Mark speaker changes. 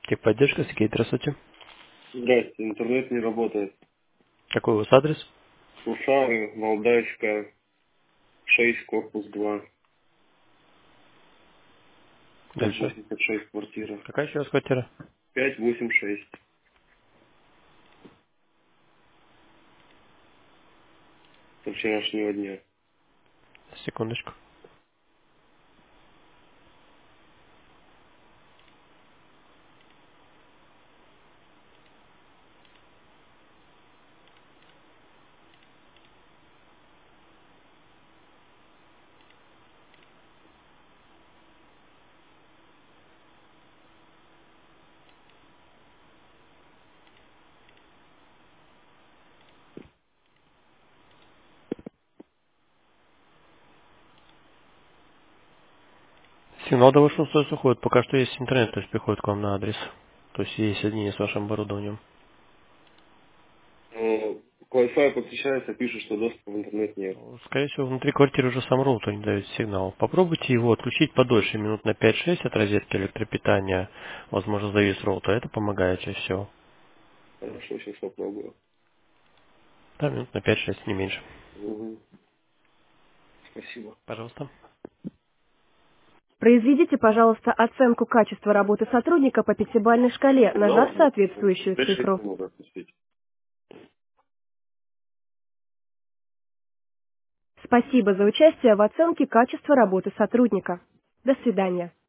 Speaker 1: Техподдержка, Сергей, здравствуйте.
Speaker 2: Здрасте, интернет не работает.
Speaker 1: Какой у вас адрес?
Speaker 2: Сушары, Валдайская, 6, корпус 2,
Speaker 1: Дальше.
Speaker 2: 586 квартира.
Speaker 1: Какая еще раз квартира?
Speaker 2: 586. Со вчерашнего дня.
Speaker 1: Секундочку. Сигнал до вашего устройства уходит. Пока что есть интернет, то есть приходит к вам на адрес. То есть есть соединение с вашим оборудованием.
Speaker 2: Но к Wi-Fi подключается, пишет, что доступа в интернет нет.
Speaker 1: Скорее всего, внутри квартиры уже сам роутер не дает сигнал. Попробуйте его отключить подольше, минут на 5-6 от розетки электропитания. Возможно, завис роутер. Это помогает чаще всего.
Speaker 2: Хорошо, сейчас попробую.
Speaker 1: Да, минут на 5-6, не меньше.
Speaker 2: Угу. Спасибо.
Speaker 1: Пожалуйста.
Speaker 3: Произведите, пожалуйста, оценку качества работы сотрудника по пятибалльной шкале, нажав
Speaker 2: Пожалуйста,
Speaker 3: соответствующую
Speaker 2: 5-6
Speaker 3: цифру.
Speaker 2: минут отпустить.
Speaker 3: Спасибо за участие в оценке качества работы сотрудника. До свидания.